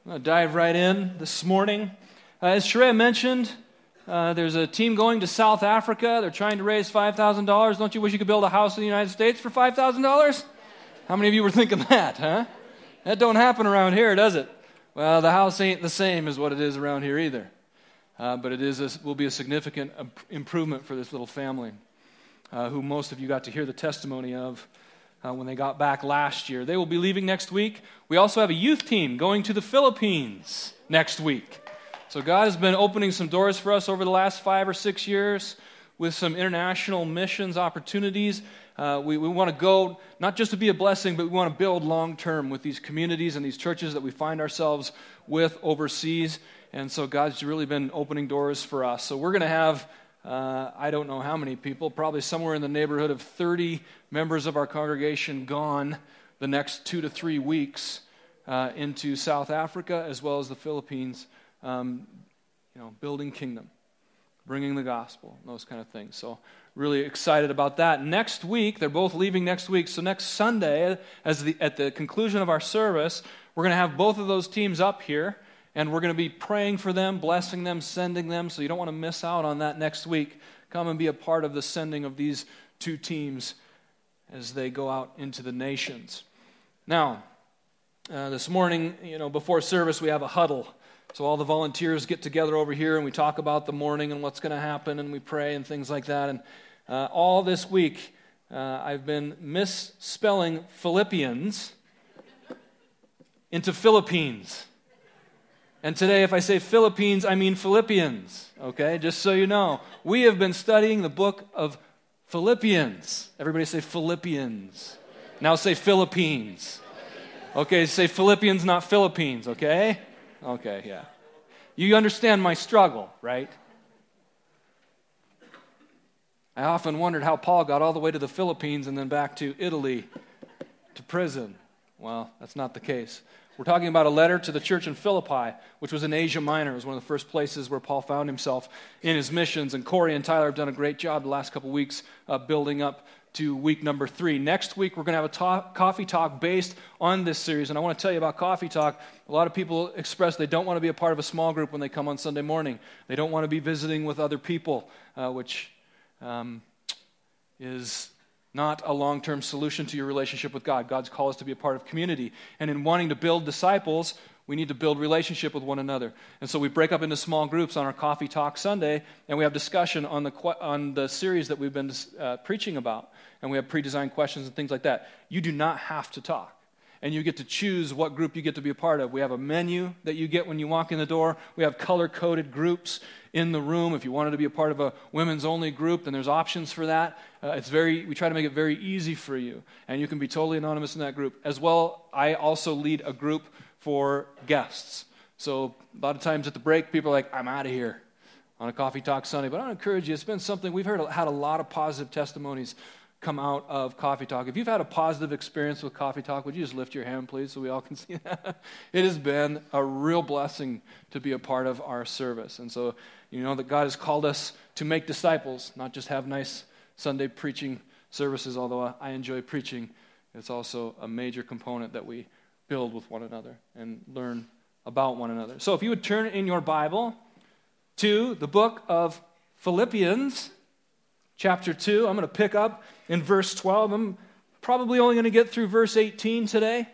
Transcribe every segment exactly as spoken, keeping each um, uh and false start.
I'm going to dive right in this morning. Uh, as Sheree mentioned, uh, there's a team going to South Africa. They're trying to raise five thousand dollars. Don't you wish you could build a house in the United States for five thousand dollars? How many of you were thinking that, huh? That don't happen around here, does it? Well, the house ain't the same as what it is around here either. Uh, but it is a, will be a significant improvement for this little family, uh, who most of you got to hear the testimony of uh, when they got back last year. They will be leaving next week. We also have a youth team going to the Philippines next week. So God has been opening some doors for us over the last five or six years with some international missions opportunities. Uh, we, we want to go not just to be a blessing, but we want to build long-term with these communities and these churches that we find ourselves with overseas. And so God's really been opening doors for us. So we're going to have, uh, I don't know how many people, probably somewhere in the neighborhood of thirty members of our congregation gone the next two to three weeks uh, into South Africa as well as the Philippines, um, you know, building kingdom, bringing the gospel, those kind of things. So really excited about that. Next week, they're both leaving next week. So next Sunday, as the, at the conclusion of our service, we're going to have both of those teams up here. And we're going to be praying for them, blessing them, sending them. So you don't want to miss out on that next week. Come and be a part of the sending of these two teams as they go out into the nations. Now, uh, this morning, you know, before service, we have a huddle. So all the volunteers get together over here, and we talk about the morning and what's going to happen, and we pray and things like that. And uh, all this week, uh, I've been misspelling Philippians into Philippines. And today, if I say Philippines, I mean Philippians, okay? Just so you know. We have been studying the book of Philippians. Everybody say Philippians. Now say Philippines. Okay, say Philippians, not Philippines, okay? Okay, yeah. You understand my struggle, right? I often wondered how Paul got all the way to the Philippines and then back to Italy, to prison. Well, that's not the case. We're talking about a letter to the church in Philippi, which was in Asia Minor. It was one of the first places where Paul found himself in his missions. And Corey and Tyler have done a great job the last couple weeks uh, building up to week number three. Next week, we're going to have a talk, coffee talk based on this series. And I want to tell you about coffee talk. A lot of people express they don't want to be a part of a small group when they come on Sunday morning. They don't want to be visiting with other people, uh, which um, is not a long-term solution to your relationship with God. God's called us to be a part of community. And in wanting to build disciples, we need to build relationship with one another. And so we break up into small groups on our Coffee Talk Sunday, and we have discussion on the on the series that we've been uh, preaching about. And we have pre-designed questions and things like that. You do not have to talk. And you get to choose what group you get to be a part of. We have a menu that you get when you walk in the door. We have color-coded groups in the room. If you wanted to be a part of a women's-only group, then there's options for that. Uh, it's very. We try to make it very easy for you. And you can be totally anonymous in that group. As well, I also lead a group for guests. So a lot of times at the break, people are like, I'm out of here on a Coffee Talk Sunday. But I encourage you, it's been something, we've heard had a lot of positive testimonies come out of Coffee Talk. If you've had a positive experience with Coffee Talk, would you just lift your hand, please, so we all can see that? It has been a real blessing to be a part of our service. And so you know that God has called us to make disciples, not just have nice Sunday preaching services, although I enjoy preaching. It's also a major component that we build with one another and learn about one another. So if you would turn in your Bible to the book of Philippians, chapter two, I'm going to pick up in verse twelve. I'm probably only going to get through verse eighteen today.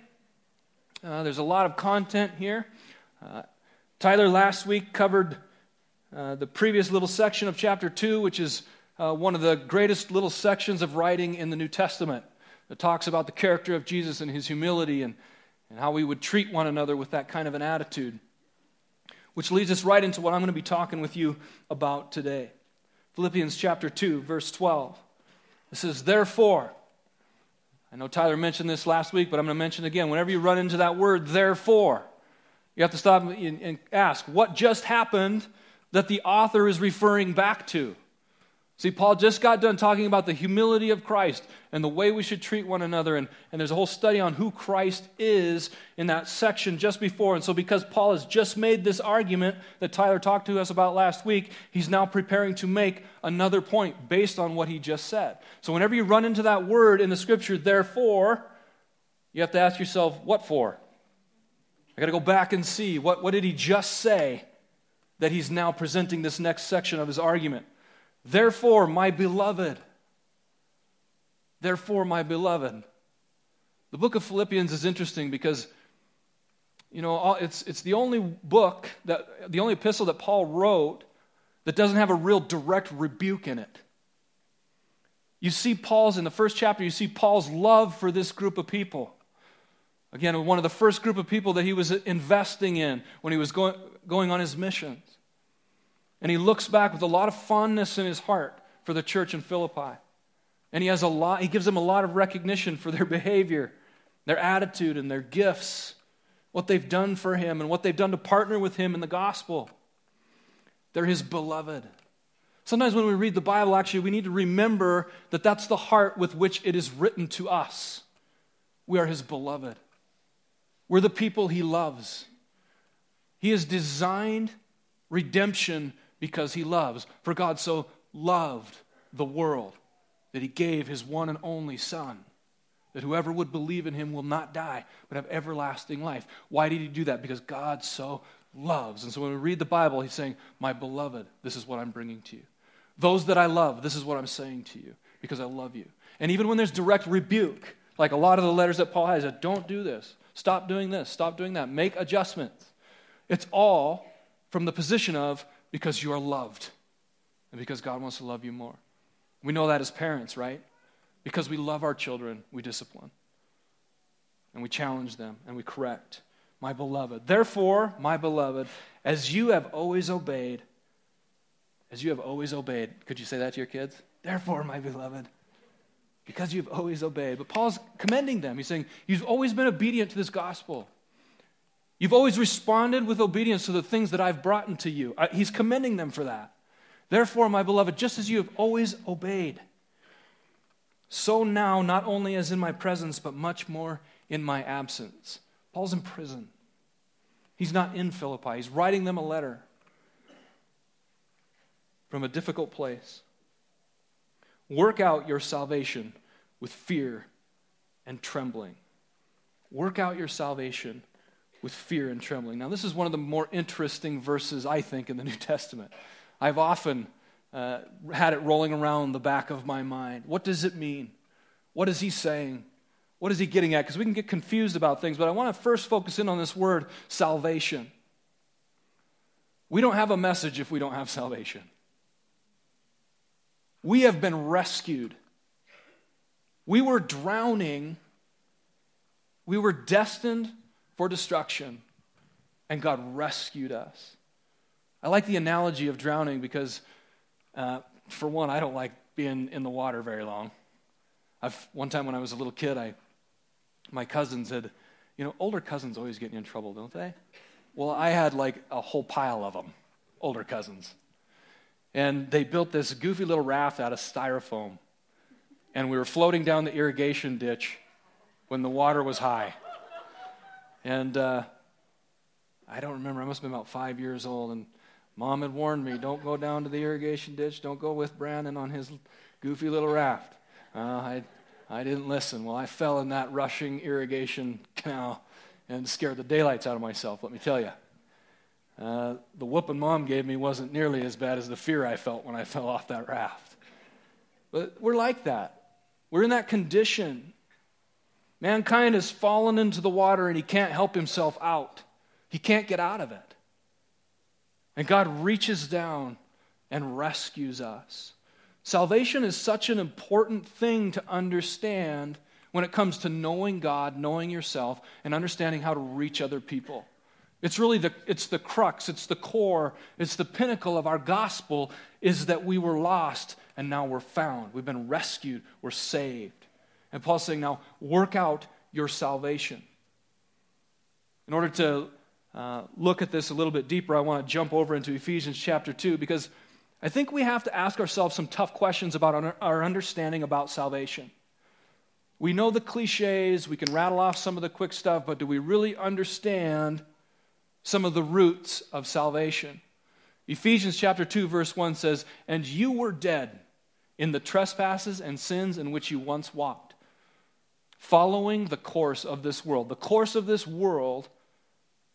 Uh, there's a lot of content here. Uh, Tyler last week covered uh, the previous little section of chapter two, which is uh, one of the greatest little sections of writing in the New Testament. It talks about the character of Jesus and his humility and, and how we would treat one another with that kind of an attitude, which leads us right into what I'm going to be talking with you about today. Philippians chapter two, verse twelve. It says, therefore, I know Tyler mentioned this last week, but I'm going to mention it again. Whenever you run into that word, therefore, you have to stop and ask, what just happened that the author is referring back to? See, Paul just got done talking about the humility of Christ and the way we should treat one another. And, and there's a whole study on who Christ is in that section just before. And so because Paul has just made this argument that Tyler talked to us about last week, he's now preparing to make another point based on what he just said. So whenever you run into that word in the scripture, therefore, you have to ask yourself, what for? I got to go back and see, what, what did he just say that he's now presenting this next section of his argument? Therefore, my beloved. Therefore, my beloved. The book of Philippians is interesting because, you know, it's it's the only book, that the only epistle that Paul wrote that doesn't have a real direct rebuke in it. You see Paul's, in the first chapter, you see Paul's love for this group of people. Again, one of the first group of people that he was investing in when he was going, going on his missions. And he looks back with a lot of fondness in his heart for the church in Philippi. And he has a lot, he gives them a lot of recognition for their behavior, their attitude, and their gifts, what they've done for him and what they've done to partner with him in the gospel. They're his beloved. Sometimes when we read the Bible, actually, we need to remember that that's the heart with which it is written to us. We are his beloved. We're the people he loves. He has designed redemption because he loves. For God so loved the world that he gave his one and only Son, that whoever would believe in him will not die, but have everlasting life. Why did he do that? Because God so loves. And so when we read the Bible, he's saying, my beloved, this is what I'm bringing to you. Those that I love, this is what I'm saying to you, because I love you. And even when there's direct rebuke, like a lot of the letters that Paul has, that don't do this, stop doing this, stop doing that, make adjustments. It's all from the position of, because you are loved, and because God wants to love you more. We know that as parents, right? Because we love our children, we discipline. And we challenge them, and we correct. My beloved. Therefore, my beloved, as you have always obeyed, as you have always obeyed. Could you say that to your kids? Therefore, my beloved, because you've always obeyed. But Paul's commending them. He's saying, you've always been obedient to this gospel. You've always responded with obedience to the things that I've brought into you. He's commending them for that. Therefore, my beloved, just as you have always obeyed, so now, not only as in my presence, but much more in my absence. Paul's in prison. He's not in Philippi. He's writing them a letter from a difficult place. Work out your salvation with fear and trembling. Work out your salvation with fear and trembling. Now, this is one of the more interesting verses, I think, in the New Testament. I've often uh, had it rolling around the back of my mind. What does it mean? What is he saying? What is he getting at? Because we can get confused about things, but I want to first focus in on this word, salvation. We don't have a message if we don't have salvation. We have been rescued. We were drowning. We were destined for destruction, and God rescued us. I like the analogy of drowning because, uh, for one, I don't like being in the water very long. I've, one time when I was a little kid, I, my cousins had, you know, older cousins always get you in trouble, don't they? Well, I had like a whole pile of them, older cousins. And they built this goofy little raft out of styrofoam. And we were floating down the irrigation ditch when the water was high. And uh, I don't remember, I must have been about five years old, and Mom had warned me, don't go down to the irrigation ditch, don't go with Brandon on his goofy little raft. Uh, I I didn't listen. Well, I fell in that rushing irrigation canal and scared the daylights out of myself, let me tell you. Uh, the whooping Mom gave me wasn't nearly as bad as the fear I felt when I fell off that raft. But we're like that. We're in that condition. Mankind has fallen into the water and he can't help himself out. He can't get out of it. And God reaches down and rescues us. Salvation is such an important thing to understand when it comes to knowing God, knowing yourself, and understanding how to reach other people. It's really the, it's the crux, it's the core, it's the pinnacle of our gospel, is that we were lost and now we're found. We've been rescued, we're saved. And Paul's saying now, work out your salvation. In order to uh, look at this a little bit deeper, I want to jump over into Ephesians chapter two, because I think we have to ask ourselves some tough questions about our understanding about salvation. We know the cliches, we can rattle off some of the quick stuff, but do we really understand some of the roots of salvation? Ephesians chapter two verse one says, "And you were dead in the trespasses and sins in which you once walked, following the course of this world." The course of this world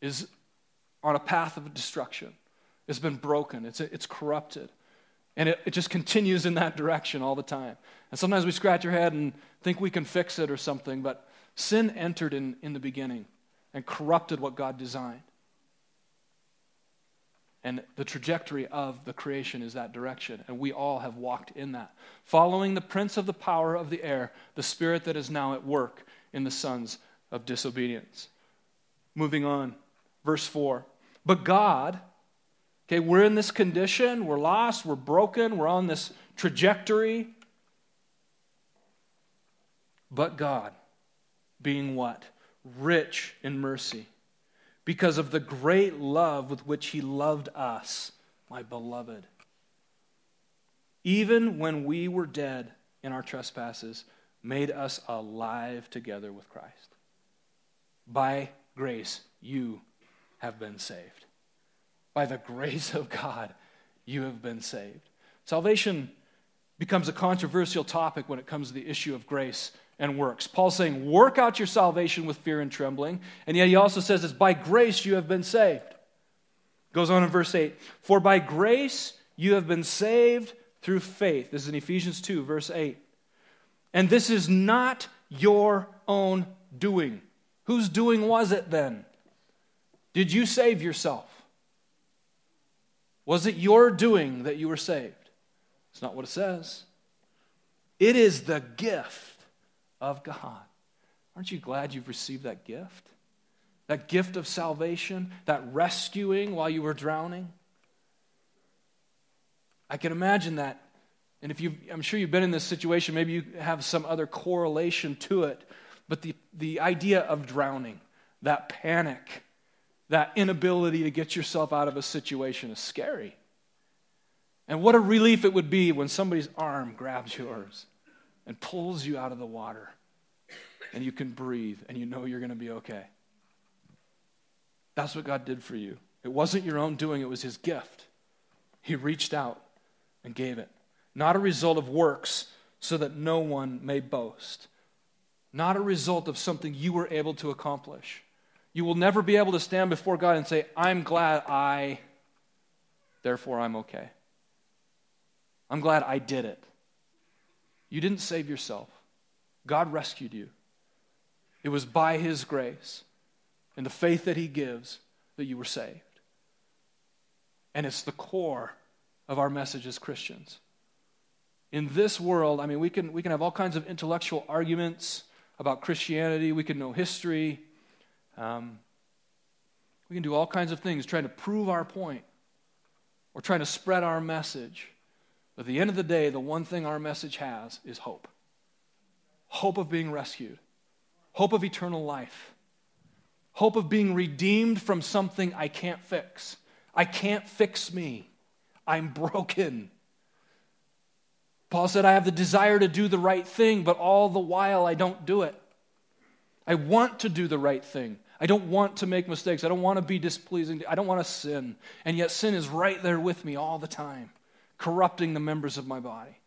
is on a path of destruction. It's been broken. It's, it's corrupted. And it, it just continues in that direction all the time. And sometimes we scratch our head and think we can fix it or something, but sin entered in, in the beginning and corrupted what God designed. And the trajectory of the creation is that direction, and we all have walked in that. Following the prince of the power of the air, the spirit that is now at work in the sons of disobedience. Moving on, verse four. But God... Okay, we're in this condition, we're lost, we're broken, we're on this trajectory. But God, being what? Rich in mercy, because of the great love with which he loved us, my beloved. Even when we were dead in our trespasses, made us alive together with Christ. By grace, you have been saved. By the grace of God, you have been saved. Salvation becomes a controversial topic when it comes to the issue of grace and works. Paul's saying, work out your salvation with fear and trembling, and yet he also says it's by grace you have been saved. Goes on in verse eight, for by grace you have been saved through faith. This is in Ephesians two, verse eight. And this is not your own doing. Whose doing was it then? Did you save yourself? Was it your doing that you were saved? It's not what it says. It is the gift of God. Aren't you glad you've received that gift? That gift of salvation, that rescuing while you were drowning? I can imagine that. And if you, I'm sure you've been in this situation, maybe you have some other correlation to it. But the, the idea of drowning, that panic, that inability to get yourself out of a situation is scary. And what a relief it would be when somebody's arm grabs yours and pulls you out of the water and you can breathe and you know you're going to be okay. That's what God did for you. It wasn't your own doing, it was his gift. He reached out and gave it. Not a result of works so that no one may boast. Not a result of something you were able to accomplish. You will never be able to stand before God and say, I'm glad I, therefore I'm okay. I'm glad I did it. You didn't save yourself. God rescued you. It was by his grace and the faith that he gives that you were saved. And it's the core of our message as Christians. In this world, I mean, we can, we can have all kinds of intellectual arguments about Christianity. We can know history. Um, we can do all kinds of things trying to prove our point or trying to spread our message. But at the end of the day, the one thing our message has is hope. Hope of being rescued. Hope of eternal life. Hope of being redeemed from something I can't fix. I can't fix me. I'm broken. Paul said, I have the desire to do the right thing, but all the while I don't do it. I want to do the right thing. I don't want to make mistakes. I don't want to be displeasing. I don't want to sin. And yet sin is right there with me all the time, corrupting the members of my body.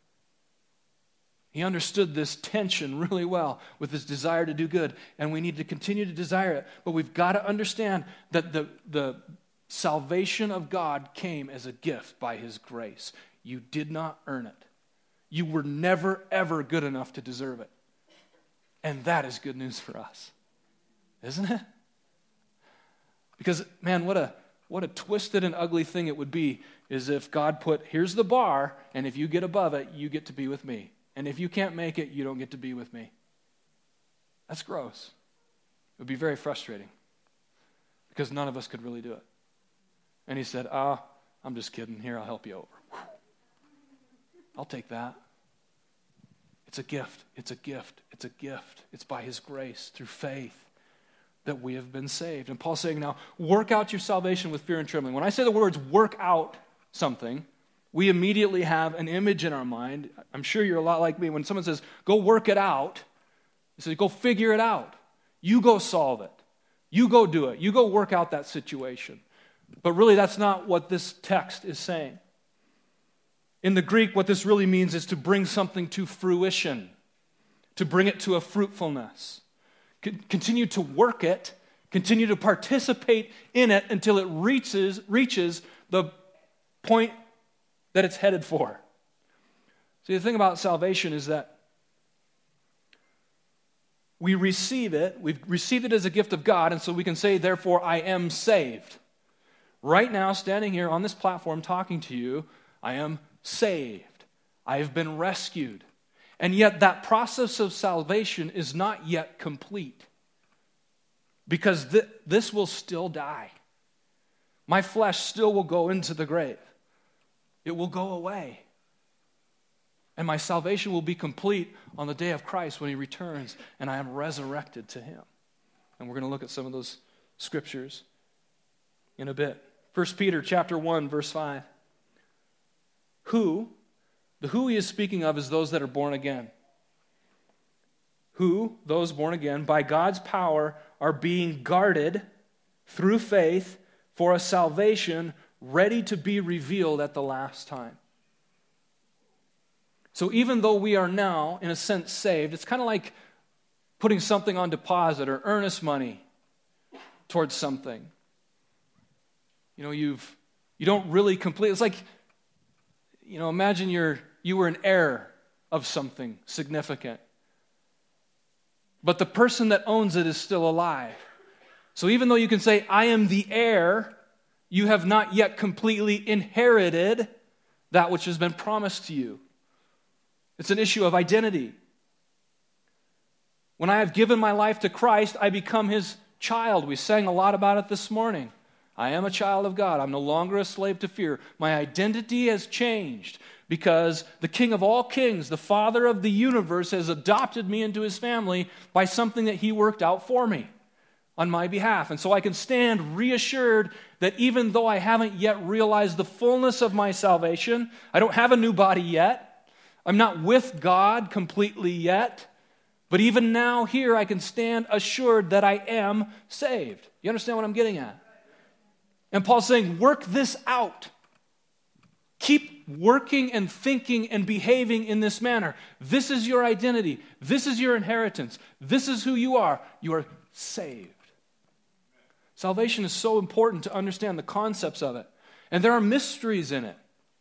He understood this tension really well with his desire to do good, and we need to continue to desire it. But we've got to understand that the, the salvation of God came as a gift by his grace. You did not earn it. You were never, ever good enough to deserve it. And that is good news for us, isn't it? Because, man, what a what a twisted and ugly thing it would be is if God put, here's the bar, and if you get above it, you get to be with me. And if you can't make it, you don't get to be with me. That's gross. It would be very frustrating because none of us could really do it. And he said, ah, oh, I'm just kidding. Here, I'll help you over. Whew. I'll take that. It's a gift. It's a gift. It's a gift. It's by his grace, through faith, that we have been saved. And Paul's saying now, work out your salvation with fear and trembling. When I say the words work out something, we immediately have an image in our mind. I'm sure you're a lot like me. When someone says, go work it out, you say, go figure it out. You go solve it. You go do it. You go work out that situation. But really, that's not what this text is saying. In the Greek, what this really means is to bring something to fruition, to bring it to a fruitfulness. Continue to work it, Continue to participate in it until it reaches, reaches the point that it's headed for. See, the thing about salvation is that we receive it, we've received it as a gift of God, and so we can say, therefore, I am saved. Right now, standing here on this platform talking to you, I am saved. I have been rescued. And yet that process of salvation is not yet complete. Because th- this will still die. My flesh still will go into the grave. It will go away. And my salvation will be complete on the day of Christ when he returns and I am resurrected to him. And we're going to look at some of those scriptures in a bit. First Peter chapter one, verse five. Who, the who he is speaking of is those that are born again. Who, those born again, by God's power are being guarded through faith for a salvation ready to be revealed at the last time. So even though we are now, in a sense, saved, it's kind of like putting something on deposit or earnest money towards something. You know, you've you don't really complete. It's like, you know, imagine you're you were an heir of something significant. But the person that owns it is still alive. So even though you can say, I am the heir, you have not yet completely inherited that which has been promised to you. It's an issue of identity. When I have given my life to Christ, I become his child. We sang a lot about it this morning. I am a child of God. I'm no longer a slave to fear. My identity has changed because the King of all kings, the Father of the universe, has adopted me into his family by something that he worked out for me on my behalf. And so I can stand reassured that even though I haven't yet realized the fullness of my salvation, I don't have a new body yet, I'm not with God completely yet, but even now here I can stand assured that I am saved. You understand what I'm getting at? And Paul's saying, work this out. Keep working and thinking and behaving in this manner. This is your identity. This is your inheritance. This is who you are. You are saved. Salvation is so important to understand the concepts of it. And there are mysteries in it.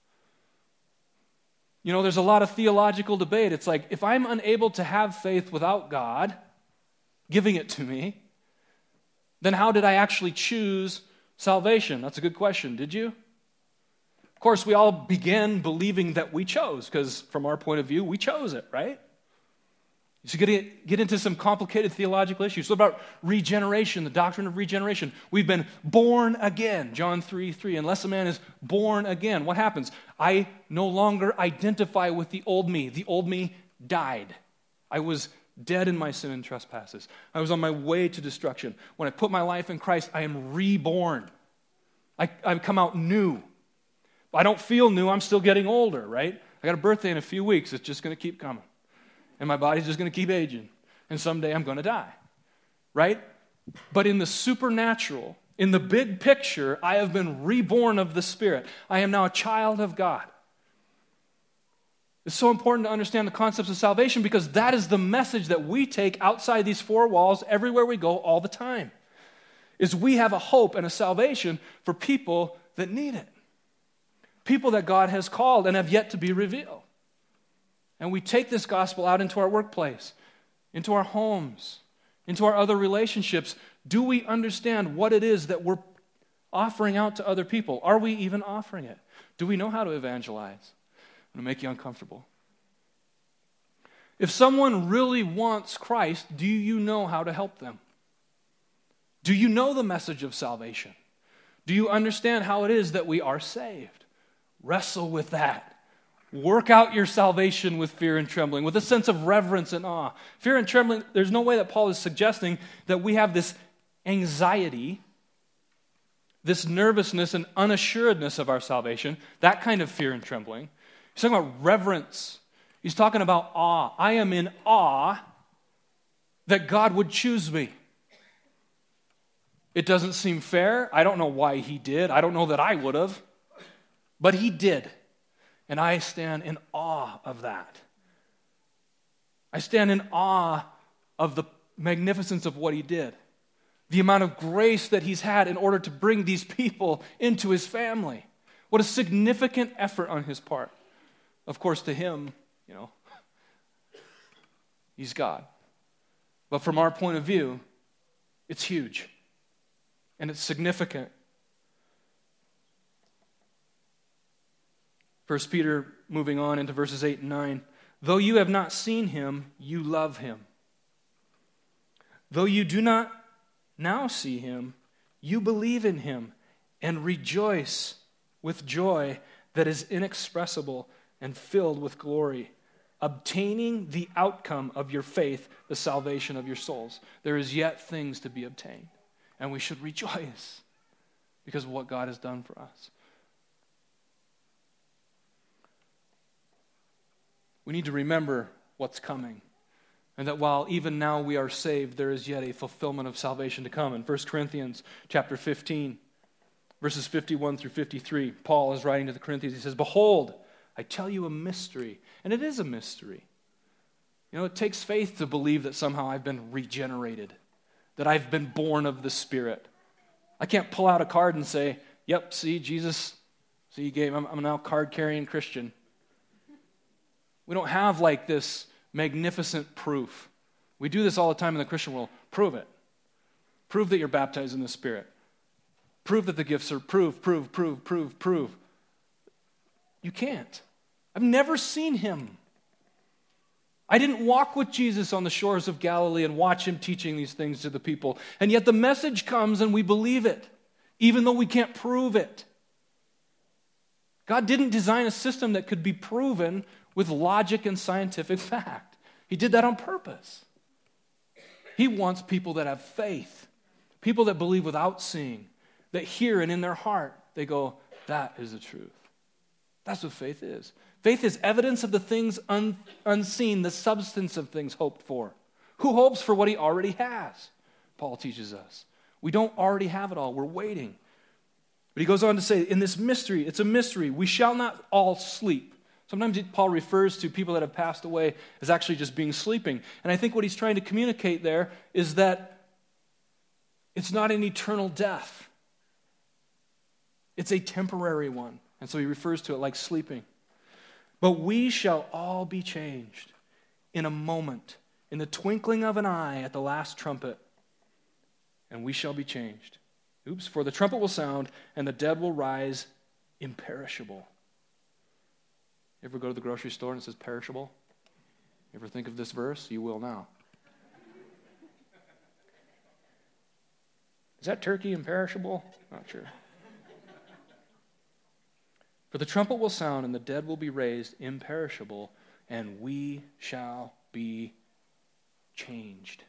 You know, there's a lot of theological debate. It's like, if I'm unable to have faith without God giving it to me, then how did I actually choose salvation? That's a good question. Did you? Of course, we all began believing that we chose, because from our point of view, we chose it, right? So get, get into some complicated theological issues. What about regeneration, the doctrine of regeneration? We've been born again, John three three. Unless a man is born again, what happens? I no longer identify with the old me. The old me died. I was dead in my sin and trespasses. I was on my way to destruction. When I put my life in Christ, I am reborn. I, I come out new. I don't feel new. I'm still getting older, right? I got a birthday in a few weeks. It's just going to keep coming. And my body's just going to keep aging. And someday I'm going to die, right? But in the supernatural, in the big picture, I have been reborn of the Spirit. I am now a child of God. It's so important to understand the concepts of salvation because that is the message that we take outside these four walls everywhere we go all the time. Is we have a hope and a salvation for people that need it. People that God has called and have yet to be revealed. And we take this gospel out into our workplace, into our homes, into our other relationships. Do we understand what it is that we're offering out to other people? Are we even offering it? Do we know how to evangelize? I'm going to make you uncomfortable. If someone really wants Christ, do you know how to help them? Do you know the message of salvation? Do you understand how it is that we are saved? Wrestle with that. Work out your salvation with fear and trembling, with a sense of reverence and awe. Fear and trembling, there's no way that Paul is suggesting that we have this anxiety, this nervousness and unassuredness of our salvation, that kind of fear and trembling. He's talking about reverence. He's talking about awe. I am in awe that God would choose me. It doesn't seem fair. I don't know why he did. I don't know that I would have. But he did. And I stand in awe of that. I stand in awe of the magnificence of what he did. the amount of grace that he's had in order to bring these people into his family. What a significant effort on his part. Of course, to him, you know, he's God. But from our point of view, it's huge. And it's significant. First Peter, moving on into verses eight and nine. Though you have not seen him, you love him. Though you do not now see him, you believe in him and rejoice with joy that is inexpressible and filled with glory, obtaining the outcome of your faith, the salvation of your souls. There is yet things to be obtained, and we should rejoice because of what God has done for us. We need to remember what's coming, and that while even now we are saved, there is yet a fulfillment of salvation to come. In First Corinthians chapter fifteen, verses fifty-one through fifty-three, Paul is writing to the Corinthians. He says, "Behold, I tell you a mystery," and it is a mystery. You know, it takes faith to believe that somehow I've been regenerated, that I've been born of the Spirit. I can't pull out a card and say, "Yep, see, Jesus, see, he gave, I'm, I'm now card-carrying Christian." We don't have like this magnificent proof. We do this all the time in the Christian world. Prove it. Prove that you're baptized in the Spirit. Prove that the gifts are, prove, prove, prove, prove, prove. You can't. I've never seen him. I didn't walk with Jesus on the shores of Galilee and watch him teaching these things to the people. And yet the message comes and we believe it, even though we can't prove it. God didn't design a system that could be proven with logic and scientific fact. He did that on purpose. He wants people that have faith, people that believe without seeing, that hear and in their heart they go, that is the truth. That's what faith is. Faith is evidence of the things un- unseen, the substance of things hoped for. Who hopes for what he already has? Paul teaches us. We don't already have it all. We're waiting. But he goes on to say, in this mystery, it's a mystery. We shall not all sleep. Sometimes Paul refers to people that have passed away as actually just being sleeping. And I think what he's trying to communicate there is that it's not an eternal death. It's a temporary one. And so he refers to it like sleeping. But we shall all be changed in a moment, in the twinkling of an eye at the last trumpet. And we shall be changed. Oops, for the trumpet will sound and the dead will rise imperishable. You ever go to the grocery store and it says perishable? You ever think of this verse? You will now. Is that turkey imperishable? Not sure. For the trumpet will sound and the dead will be raised imperishable, and we shall be changed.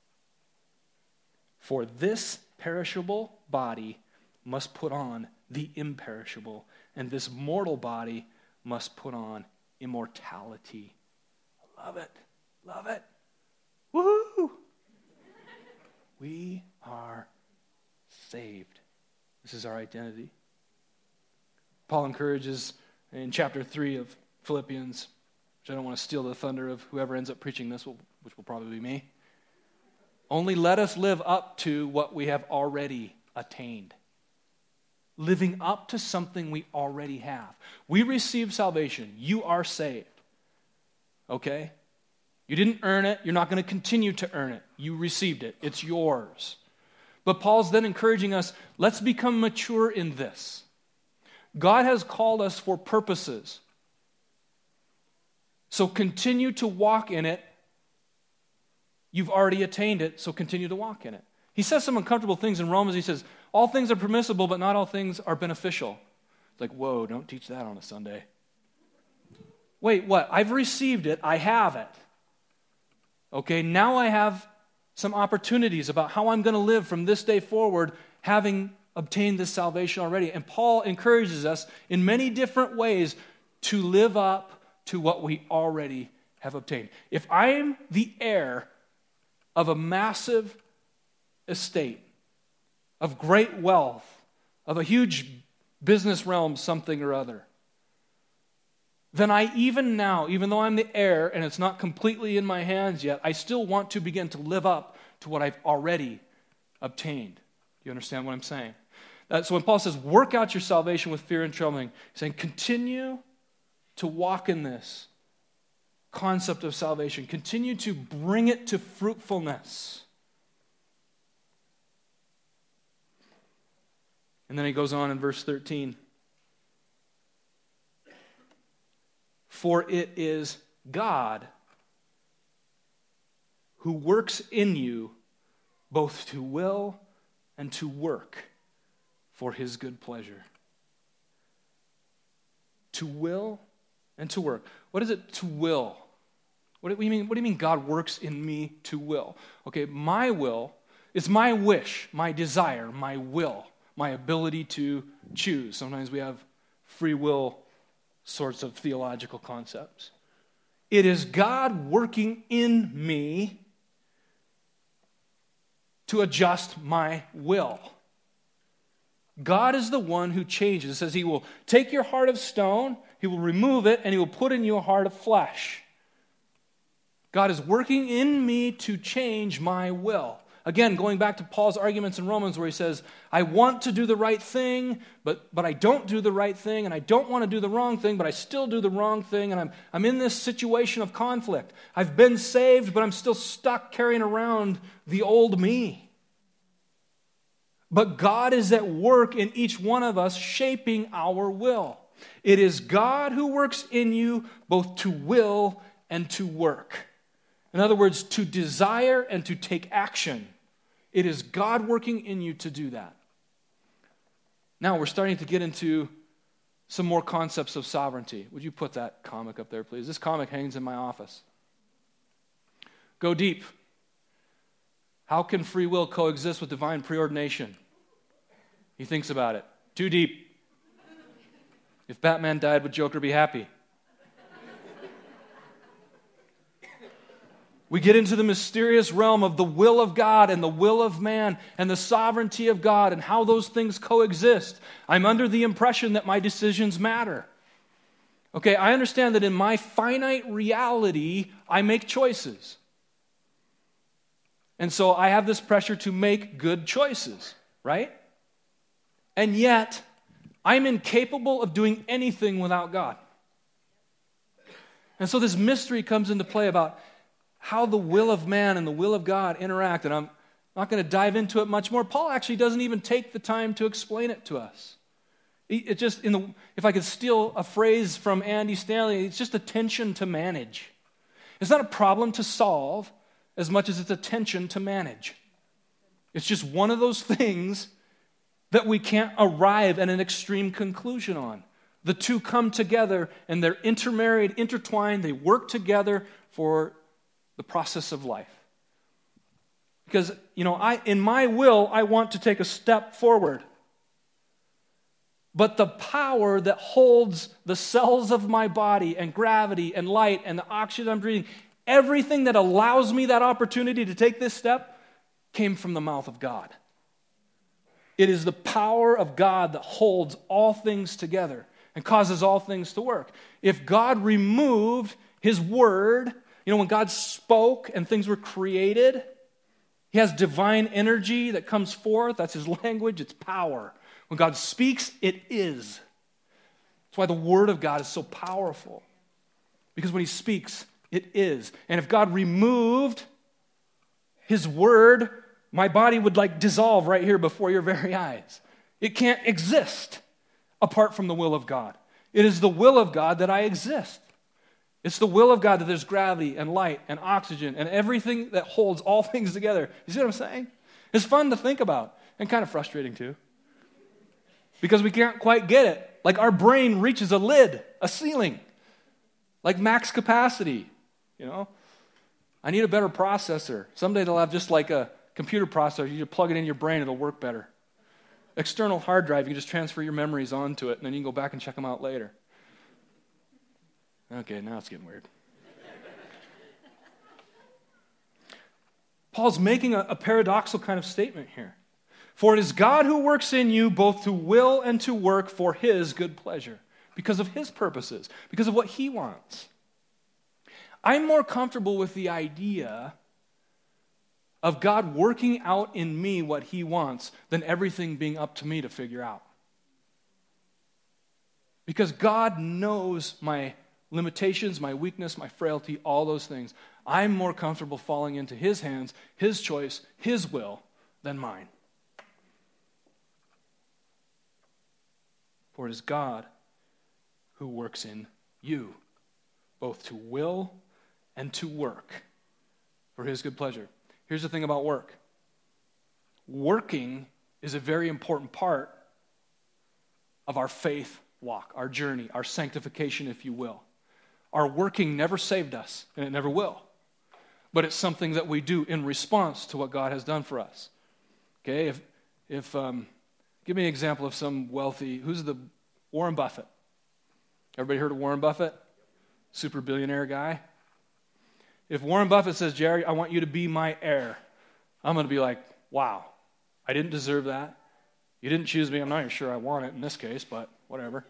For this perishable body must put on the imperishable, and this mortal body must put on immortality. Love it. Love it. Woohoo! We are saved. This is our identity. Paul encourages in chapter three of Philippians, which I don't want to steal the thunder of whoever ends up preaching this, which will probably be me. Only let us live up to what we have already attained. Living up to something we already have. We received salvation. You are saved. Okay? You didn't earn it. You're not going to continue to earn it. You received it. It's yours. But Paul's then encouraging us, let's become mature in this. God has called us for purposes. So continue to walk in it. You've already attained it, so continue to walk in it. He says some uncomfortable things in Romans. He says, all things are permissible, but not all things are beneficial. It's like, whoa, don't teach that on a Sunday. Wait, what? I've received it. I have it. Okay, now I have some opportunities about how I'm going to live from this day forward, having obtained this salvation already. And Paul encourages us in many different ways to live up to what we already have obtained. If I'm the heir of a massive estate, of great wealth, of a huge business realm, something or other, then I even now, even though I'm the heir and it's not completely in my hands yet, I still want to begin to live up to what I've already obtained. Do you understand what I'm saying? Uh, so when Paul says, work out your salvation with fear and trembling, he's saying, continue to walk in this concept of salvation. Continue to bring it to fruitfulness. And then he goes on in verse thirteen. For it is God who works in you both to will and to work for his good pleasure. To will and to work. What is it to will? What do you mean, what do you mean God works in me to will? Okay, my will is my wish, my desire, my will, my ability to choose. Sometimes we have free will sorts of theological concepts. It is God working in me to adjust my will. God is the one who changes. It says he will take your heart of stone, he will remove it, and he will put in you a heart of flesh. God is working in me to change my will. Again, going back to Paul's arguments in Romans where he says, I want to do the right thing, but, but I don't do the right thing, and I don't want to do the wrong thing, but I still do the wrong thing, and I'm, I'm in this situation of conflict. I've been saved, but I'm still stuck carrying around the old me. But God is at work in each one of us, shaping our will. It is God who works in you both to will and to work. In other words, to desire and to take action. It is God working in you to do that. Now we're starting to get into some more concepts of sovereignty. Would you put that comic up there, please? This comic hangs in my office. Go deep. How can free will coexist with divine preordination? He thinks about it. Too deep. If Batman died, would Joker be happy? We get into the mysterious realm of the will of God and the will of man and the sovereignty of God and how those things coexist. I'm under the impression that my decisions matter. Okay, I understand that in my finite reality, I make choices. And so I have this pressure to make good choices, right? And yet, I'm incapable of doing anything without God. And so this mystery comes into play about how the will of man and the will of God interact. And I'm not going to dive into it much more. Paul actually doesn't even take the time to explain it to us. It just, in the, if I could steal a phrase from Andy Stanley, it's just a tension to manage. It's not a problem to solve as much as it's a tension to manage. It's just one of those things that we can't arrive at an extreme conclusion on. The two come together and they're intermarried, intertwined, they work together for the process of life. Because, you know, I in my will, I want to take a step forward. But the power that holds the cells of my body and gravity and light and the oxygen I'm breathing, everything that allows me that opportunity to take this step came from the mouth of God. It is the power of God that holds all things together and causes all things to work. If God removed his word, you know, when God spoke and things were created, he has divine energy that comes forth. That's his language. It's power. When God speaks, it is. That's why the word of God is so powerful. Because when he speaks, it is. And if God removed his word, my body would like dissolve right here before your very eyes. It can't exist apart from the will of God. It is the will of God that I exist. It's the will of God that there's gravity and light and oxygen and everything that holds all things together. You see what I'm saying? It's fun to think about and kind of frustrating too. Because we can't quite get it. Like our brain reaches a lid, a ceiling, like max capacity, you know? I need a better processor. Someday they'll have just like a computer processor. You just plug it in your brain, it'll work better. External hard drive, you can just transfer your memories onto it and then you can go back and check them out later. Okay, now it's getting weird. Paul's making a, a paradoxical kind of statement here. For it is God who works in you both to will and to work for his good pleasure, because of his purposes, because of what he wants. I'm more comfortable with the idea of God working out in me what he wants than everything being up to me to figure out. Because God knows my limitations, my weakness, my frailty, all those things. I'm more comfortable falling into his hands, his choice, his will than mine. For it is God who works in you, both to will and to work for his good pleasure. Here's the thing about work. Working is a very important part of our faith walk, our journey, our sanctification, if you will. Our working never saved us, and it never will. But it's something that we do in response to what God has done for us. Okay, if, if um, give me an example of some wealthy, who's the, Warren Buffett. Everybody heard of Warren Buffett? Super billionaire guy. If Warren Buffett says, Jerry, I want you to be my heir, I'm going to be like, wow, I didn't deserve that. You didn't choose me. I'm not even sure I want it in this case, but whatever.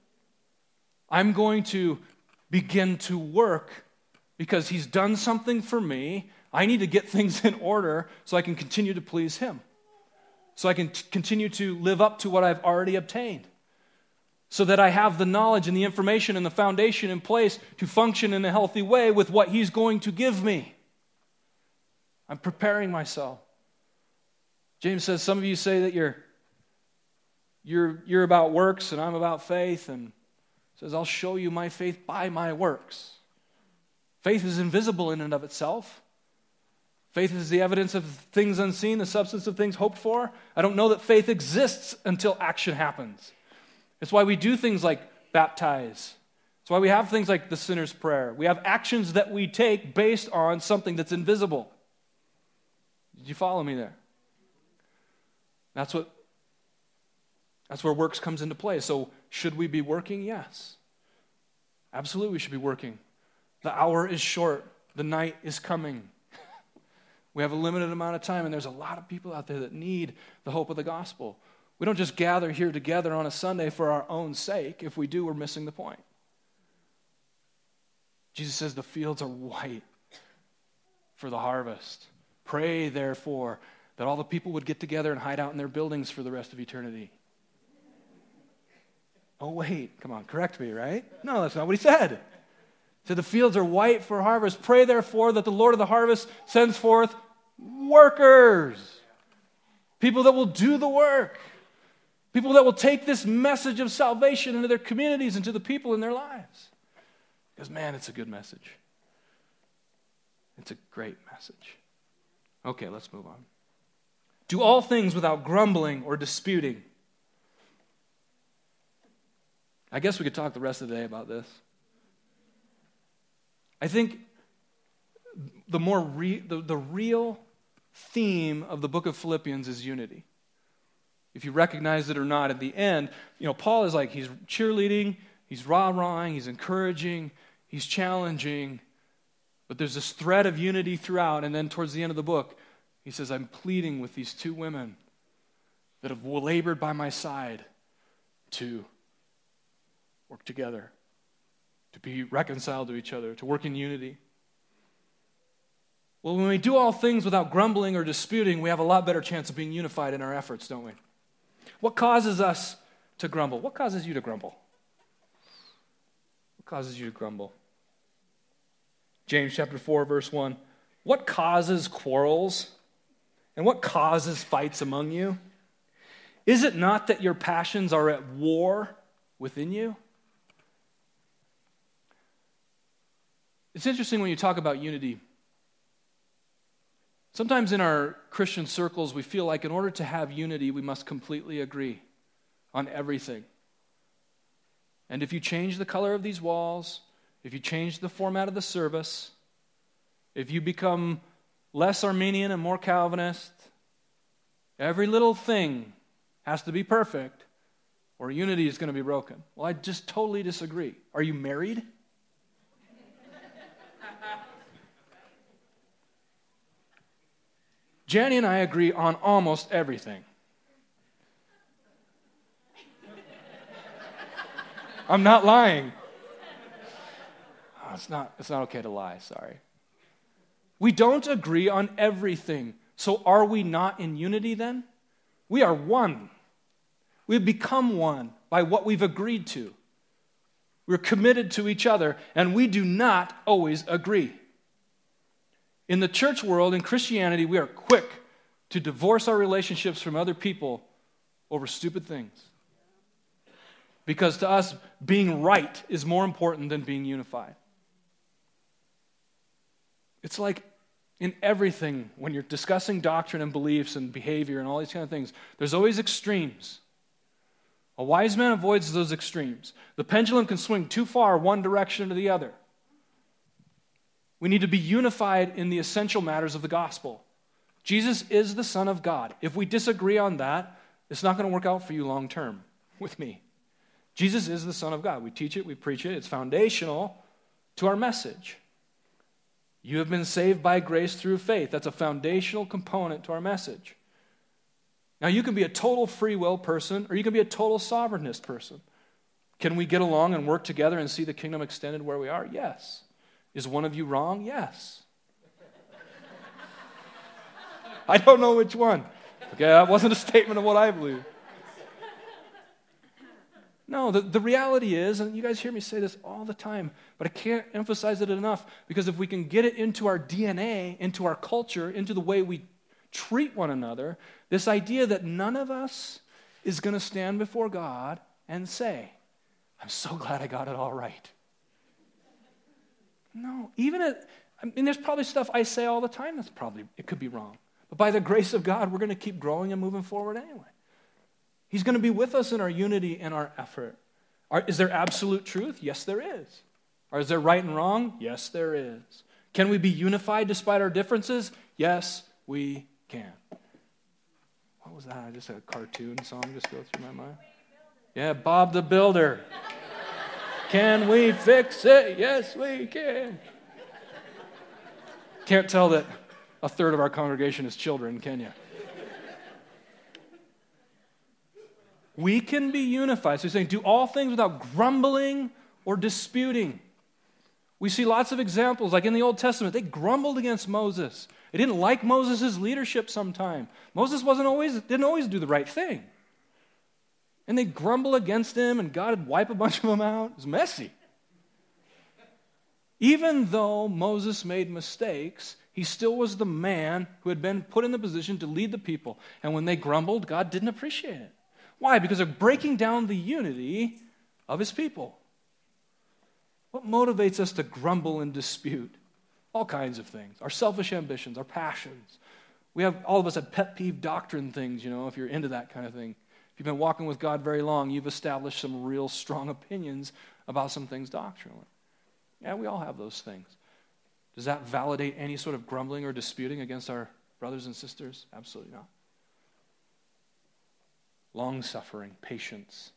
I'm going to begin to work because he's done something for me. I need to get things in order so I can continue to please him. So I can t- continue to live up to what I've already obtained. So that I have the knowledge and the information and the foundation in place to function in a healthy way with what he's going to give me. I'm preparing myself. James says, some of you say that you're, you're, you're about works and I'm about faith, and says, I'll show you my faith by my works. Faith is invisible in and of itself. Faith is the evidence of things unseen, the substance of things hoped for. I don't know that faith exists until action happens. It's why we do things like baptize. It's why we have things like the sinner's prayer. We have actions that we take based on something that's invisible. Did you follow me there? That's what That's where works comes into play. So should we be working? Yes. Absolutely we should be working. The hour is short. The night is coming. We have a limited amount of time, and there's a lot of people out there that need the hope of the gospel. We don't just gather here together on a Sunday for our own sake. If we do, we're missing the point. Jesus says the fields are white for the harvest. Pray, therefore, that all the people would get together and hide out in their buildings for the rest of eternity. Oh, wait, come on, correct me, right? No, that's not what he said. He said the fields are white for harvest. Pray, therefore, that the Lord of the harvest sends forth workers. People that will do the work. People that will take this message of salvation into their communities and to the people in their lives. Because, man, it's a good message. It's a great message. Okay, let's move on. Do all things without grumbling or disputing. I guess we could talk the rest of the day about this. I think the more re- the, the real theme of the book of Philippians is unity. If you recognize it or not, at the end, you know, Paul is like, he's cheerleading, he's rah-rahing, he's encouraging, he's challenging, but there's this thread of unity throughout, and then towards the end of the book, he says, I'm pleading with these two women that have labored by my side to work together, to be reconciled to each other, to work in unity. Well, when we do all things without grumbling or disputing, we have a lot better chance of being unified in our efforts, don't we? What causes us to grumble? What causes you to grumble? What causes you to grumble? James chapter four, verse one. What causes quarrels? And what causes fights among you? Is it not that your passions are at war within you? It's interesting when you talk about unity. Sometimes in our Christian circles, we feel like in order to have unity, we must completely agree on everything. And if you change the color of these walls, if you change the format of the service, if you become less Arminian and more Calvinist, every little thing has to be perfect or unity is going to be broken. Well, I just totally disagree. Are you married? Jenny and I agree on almost everything. I'm not lying. Oh, it's not, it's not okay to lie, sorry. We don't agree on everything, So are we not in unity then? We are one. We've become one by what we've agreed to. We're committed to each other, and we do not always agree. In the church world, in Christianity, we are quick to divorce our relationships from other people over stupid things. Because to us, being right is more important than being unified. It's like in everything, when you're discussing doctrine and beliefs and behavior and all these kind of things, there's always extremes. A wise man avoids those extremes. The pendulum can swing too far one direction or the other. We need to be unified in the essential matters of the gospel. Jesus is the Son of God. If we disagree on that, it's not going to work out for you long term with me. Jesus is the Son of God. We teach it, we preach it. It's foundational to our message. You have been saved by grace through faith. That's a foundational component to our message. Now, you can be a total free will person, or you can be a total sovereignist person. Can we get along and work together and see the kingdom extended where we are? Yes. Is one of you wrong? Yes. I don't know which one. Okay, that wasn't a statement of what I believe. No, the, the reality is, and you guys hear me say this all the time, but I can't emphasize it enough, because if we can get it into our D N A, into our culture, into the way we treat one another, this idea that none of us is going to stand before God and say, I'm so glad I got it all right. No, even at, I mean, there's probably stuff I say all the time that's probably, it could be wrong. But by the grace of God, we're going to keep growing and moving forward anyway. He's going to be with us in our unity and our effort. Are, is there absolute truth? Yes, there is. Or is there right and wrong? Yes, there is. Can we be unified despite our differences? Yes, we can. What was that? I just had a cartoon song just go through my mind. Yeah, Bob the Builder. Can we fix it? Yes, we can. Can't tell that a third of our congregation is children, can you? We can be unified. So he's saying, do all things without grumbling or disputing. We see lots of examples, like in the Old Testament, they grumbled against Moses. They didn't like Moses' leadership sometime. Moses wasn't always, didn't always do the right thing. And they'd grumble against him, and God would wipe a bunch of them out. It was messy. Even though Moses made mistakes, he still was the man who had been put in the position to lead the people. And when they grumbled, God didn't appreciate it. Why? Because they're breaking down the unity of his people. What motivates us to grumble and dispute? All kinds of things. Our selfish ambitions, our passions. We have, all of us have pet peeve doctrine things, you know, if you're into that kind of thing. If you've been walking with God very long, you've established some real strong opinions about some things doctrinally. Yeah, we all have those things. Does that validate any sort of grumbling or disputing against our brothers and sisters? Absolutely not. Long-suffering, patience.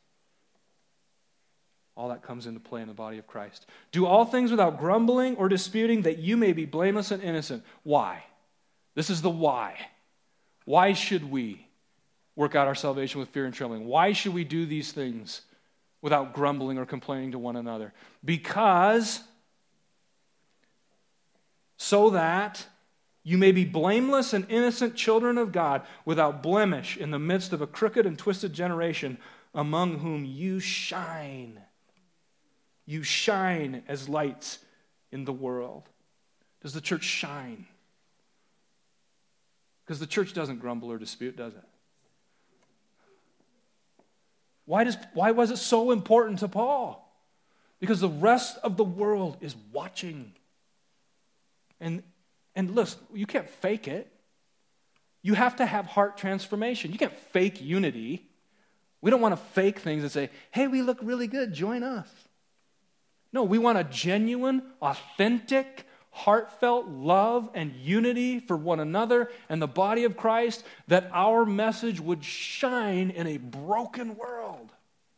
All that comes into play in the body of Christ. Do all things without grumbling or disputing, that you may be blameless and innocent. Why? This is the why. Why should we work out our salvation with fear and trembling? Why should we do these things without grumbling or complaining to one another? Because so that you may be blameless and innocent children of God, without blemish in the midst of a crooked and twisted generation, among whom you shine. You shine as lights in the world. Does the church shine? Because the church doesn't grumble or dispute, does it? Why does, why was it so important to Paul? Because the rest of the world is watching. And And listen, you can't fake it. You have to have heart transformation. You can't fake unity. We don't want to fake things and say, hey, we look really good, join us. No, we want a genuine, authentic, heartfelt love and unity for one another and the body of Christ, that our message would shine in a broken world.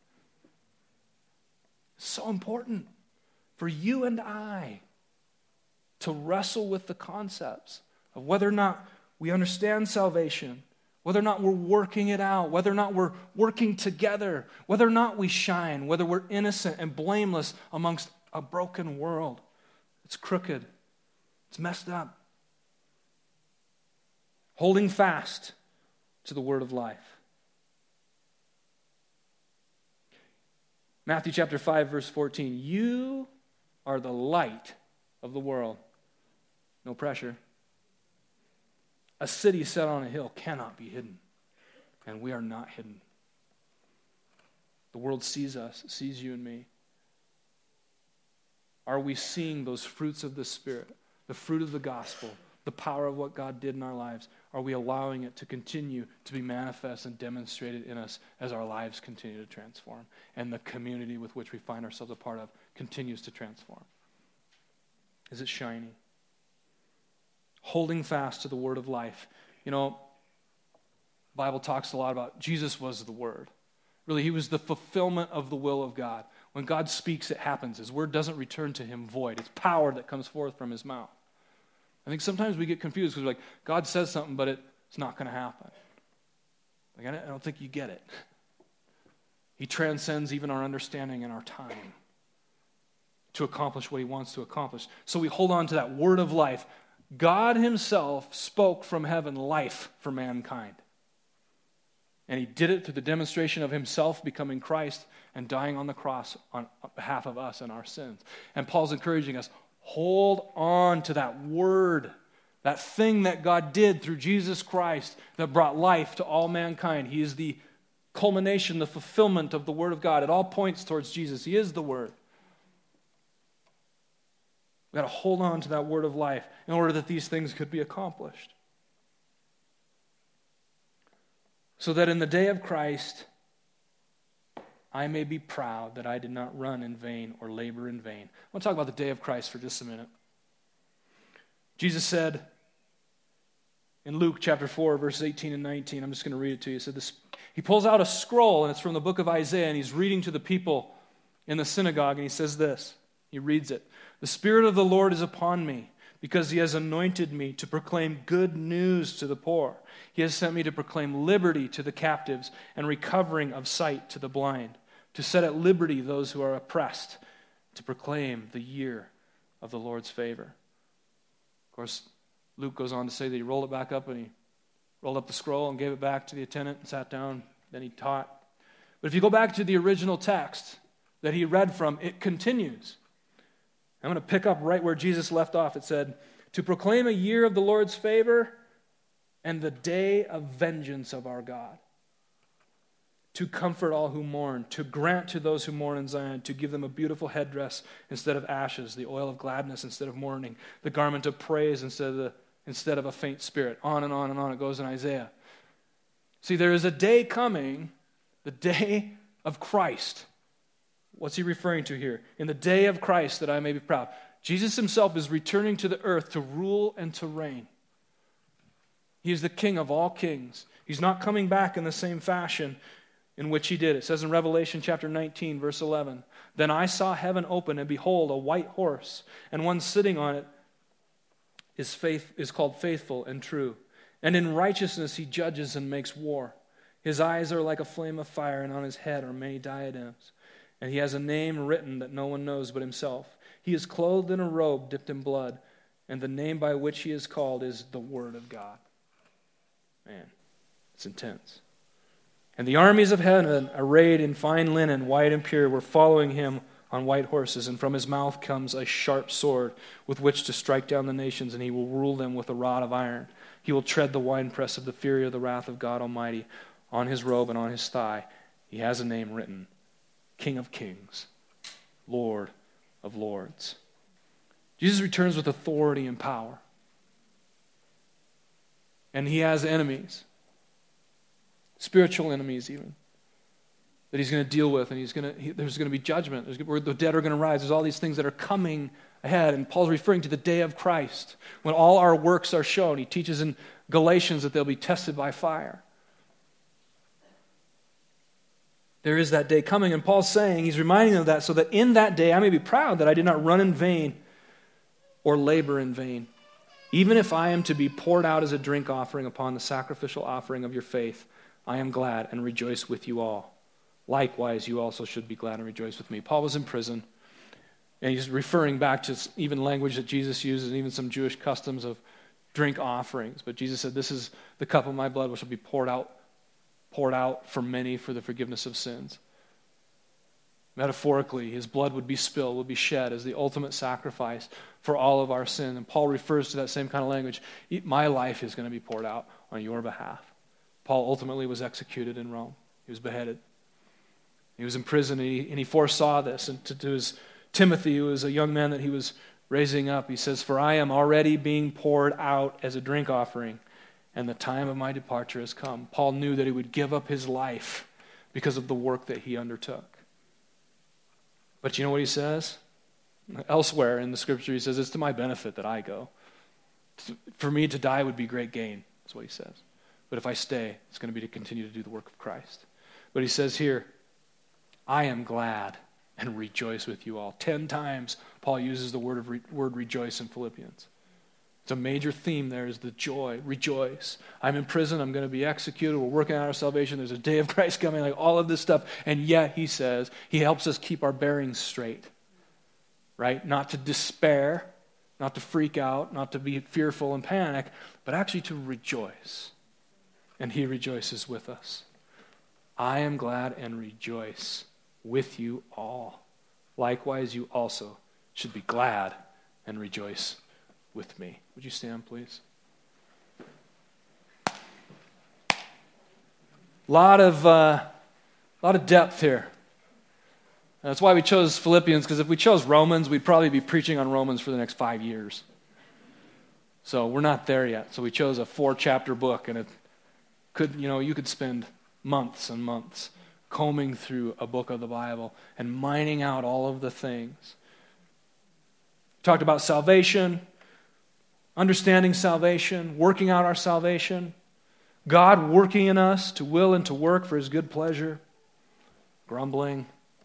It's so important for you and I to wrestle with the concepts of whether or not we understand salvation, whether or not we're working it out, whether or not we're working together, whether or not we shine, whether we're innocent and blameless amongst a broken world. It's crooked. It's messed up. Holding fast to the word of life. Matthew chapter five, verse fourteen. You are the light of the world. No pressure. A city set on a hill cannot be hidden. And we are not hidden. The world sees us, sees you and me. Are we seeing those fruits of the Spirit, the fruit of the gospel, the power of what God did in our lives? Are we allowing it to continue to be manifest and demonstrated in us as our lives continue to transform and the community with which we find ourselves a part of continues to transform? Is it shining? Holding fast to the word of life. You know, the Bible talks a lot about Jesus was the word. Really, he was the fulfillment of the will of God. When God speaks, it happens. His word doesn't return to him void. It's power that comes forth from his mouth. I think sometimes we get confused because we're like, God says something, but it, it's not going to happen. Like, I don't think you get it. He transcends even our understanding and our time to accomplish what he wants to accomplish. So we hold on to that word of life. God himself spoke from heaven life for mankind. And he did it through the demonstration of himself becoming Christ and dying on the cross on behalf of us and our sins. And Paul's encouraging us, hold on to that word, that thing that God did through Jesus Christ that brought life to all mankind. He is the culmination, the fulfillment of the word of God. It all points towards Jesus. He is the word. We've got to hold on to that word of life in order that these things could be accomplished. So that in the day of Christ, I may be proud that I did not run in vain or labor in vain. I want to talk about the day of Christ for just a minute. Jesus said in Luke chapter four, verses eighteen and nineteen, I'm just going to read it to you. He said this, he pulls out a scroll, and it's from the book of Isaiah, and he's reading to the people in the synagogue, and he says this. He reads it. The Spirit of the Lord is upon me, because he has anointed me to proclaim good news to the poor. He has sent me to proclaim liberty to the captives and recovering of sight to the blind, to set at liberty those who are oppressed, to proclaim the year of the Lord's favor. Of course, Luke goes on to say that he rolled it back up and he rolled up the scroll and gave it back to the attendant and sat down. Then he taught. But if you go back to the original text that he read from, it continues. I'm going to pick up right where Jesus left off. It said, to proclaim a year of the Lord's favor and the day of vengeance of our God. To comfort all who mourn, to grant to those who mourn in Zion, to give them a beautiful headdress instead of ashes, the oil of gladness instead of mourning, the garment of praise instead of, the, instead of a faint spirit. On and on and on it goes in Isaiah. See, there is a day coming, the day of Christ. What's he referring to here? In the day of Christ that I may be proud. Jesus himself is returning to the earth to rule and to reign. He is the King of all kings. He's not coming back in the same fashion in which he did. It says in Revelation chapter nineteen, verse eleven, then I saw heaven open, and behold, a white horse, and one sitting on it is, faith, is called Faithful and True. And in righteousness he judges and makes war. His eyes are like a flame of fire, and on his head are many diadems. And he has a name written that no one knows but himself. He is clothed in a robe dipped in blood, and the name by which he is called is the Word of God. Man, it's intense. And the armies of heaven, arrayed in fine linen, white and pure, were following him on white horses, and from his mouth comes a sharp sword with which to strike down the nations, and he will rule them with a rod of iron. He will tread the winepress of the fury of the wrath of God Almighty. On his robe and on his thigh he has a name written, King of Kings, Lord of Lords. Jesus returns with authority and power. And he has enemies, spiritual enemies even, that he's going to deal with, and he's going to, he, there's going to be judgment. There's, where the dead are going to rise. There's all these things that are coming ahead, and Paul's referring to the day of Christ, when all our works are shown. He teaches in Galatians that they'll be tested by fire. There is that day coming, and Paul's saying, he's reminding them of that, so that in that day I may be proud that I did not run in vain or labor in vain. Even if I am to be poured out as a drink offering upon the sacrificial offering of your faith, I am glad and rejoice with you all. Likewise, you also should be glad and rejoice with me. Paul was in prison, and he's referring back to even language that Jesus uses, and even some Jewish customs of drink offerings. But Jesus said, this is the cup of my blood which will be poured out, poured out for many for the forgiveness of sins. Metaphorically, his blood would be spilled, would be shed as the ultimate sacrifice for all of our sin. And Paul refers to that same kind of language. My life is going to be poured out on your behalf. Paul ultimately was executed in Rome. He was beheaded. He was in prison, and he, and he foresaw this. And to, to his Timothy, who was a young man that he was raising up, he says, "For I am already being poured out as a drink offering, and the time of my departure has come." Paul knew that he would give up his life because of the work that he undertook. But you know what he says? Elsewhere in the scripture, he says, it's to my benefit that I go. For me to die would be great gain, that's what he says. But if I stay, it's going to be to continue to do the work of Christ. But he says here, I am glad and rejoice with you all. Ten times Paul uses the word of re- word rejoice in Philippians. It's a major theme there is the joy, rejoice. I'm in prison, I'm going to be executed, we're working on our salvation, there's a day of Christ coming, like all of this stuff. And yet, he says, he helps us keep our bearings straight, right? Not to despair, not to freak out, not to be fearful and panic, but actually to rejoice. And he rejoices with us. I am glad and rejoice with you all. Likewise, you also should be glad and rejoice with me. Would you stand, please? A lot of, uh, lot of depth here. That's why we chose Philippians, because if we chose Romans, we'd probably be preaching on Romans for the next five years. So we're not there yet. So we chose a four-chapter book, and it could, you know, you could spend months and months combing through a book of the Bible and mining out all of the things. Talked about salvation, understanding salvation, working out our salvation, God working in us to will and to work for his good pleasure, grumbling,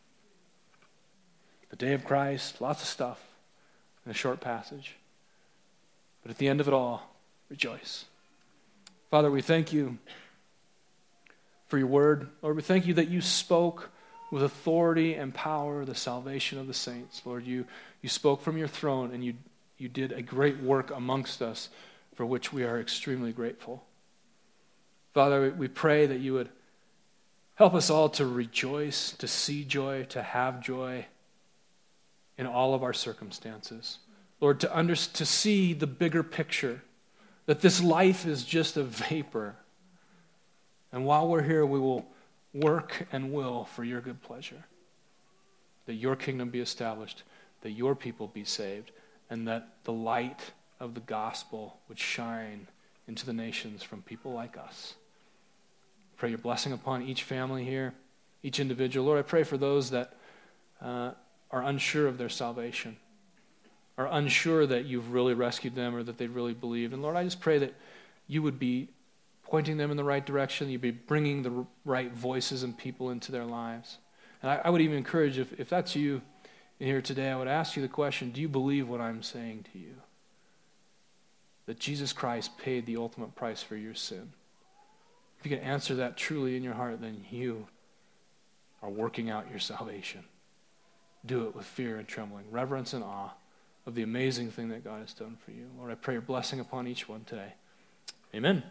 the day of Christ, lots of stuff in a short passage. But at the end of it all, rejoice. Father, we thank you for your word. Lord, we thank you that you spoke with authority and power the salvation of the saints. Lord, you, you spoke from your throne, and you You did a great work amongst us for which we are extremely grateful. Father, we pray that you would help us all to rejoice, to see joy, to have joy in all of our circumstances. Lord, to under, to see the bigger picture, that this life is just a vapor. And while we're here, we will work and will for your good pleasure, that your kingdom be established, that your people be saved, and that the light of the gospel would shine into the nations from people like us. Pray your blessing upon each family here, each individual. Lord, I pray for those that uh, are unsure of their salvation, are unsure that you've really rescued them or that they really believed. And Lord, I just pray that you would be pointing them in the right direction, you'd be bringing the right voices and people into their lives. And I, I would even encourage, if, if that's you, in here today, I would ask you the question, do you believe what I'm saying to you? That Jesus Christ paid the ultimate price for your sin. If you can answer that truly in your heart, then you are working out your salvation. Do it with fear and trembling, reverence and awe of the amazing thing that God has done for you. Lord, I pray your blessing upon each one today. Amen.